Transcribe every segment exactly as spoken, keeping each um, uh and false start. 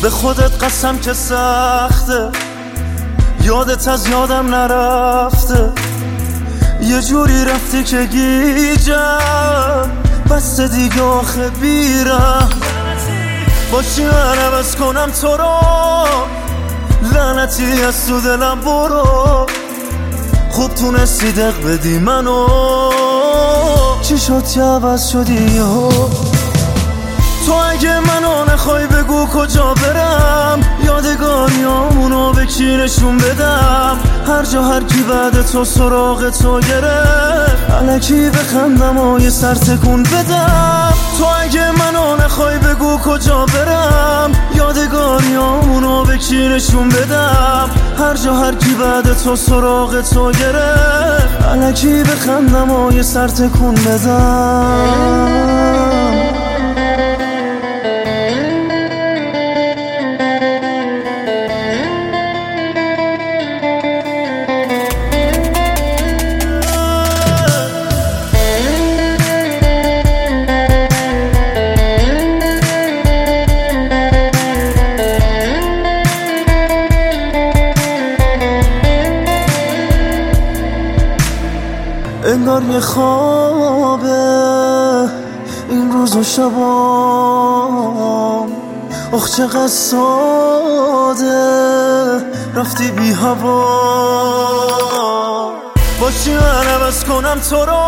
به خودت قسم که سخته، یادت از یادم نرفته، یه جوری رفتی که گیجم بس دیگه آخه بیرم. باشی من عوض کنم تو رو، لعنتی از تو دلم برو. خوب تونستی دق بدی منو، چی شد که عوض شدی یهو؟ تو اگه منو نخوای بگو کجا برم، یادگاریامونو به کی نشون بدم؟ هر جا هر کی بعد تو سراغ تو گرفت، الکی بخندم و یه سر تکون بدم. تو اگه منو نخوای بگو کجا برم، یادگاریامونو به کی نشون بدم؟ هر جا هر کی بعد تو سراغ تو گرفت، الکی بخندم و یه سر تکون بدم. انگار یه خوابه این روز و شبام، آخ چقدر ساده رفتی بی هوا. باشی من عوض کنم تو رو،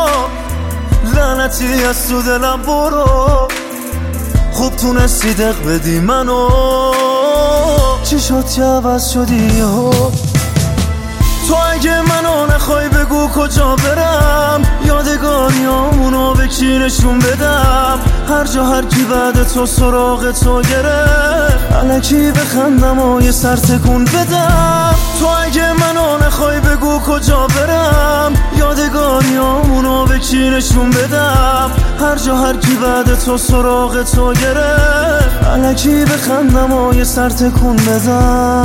لعنتی از تو دلم برو. خوب تونستی دق بدی منو، چی شد که عوض شدی یهو؟ تو اگه منو نخوای بگو کجا برم، یادگاریامونو به کی نشون بدم؟ هر جا هر کی بعد تو سراغ تو گرفت، الکی بخندم و یه سر تکون بدم. تو اگه منو نخوای بگو کجا برم، یادگاریامونو به کی نشون بدم؟ هر جا هر کی بعد تو سراغ تو گرفت، الکی بخندم و یه سر تکون بدم.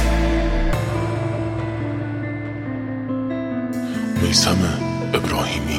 میثم ابراهیمی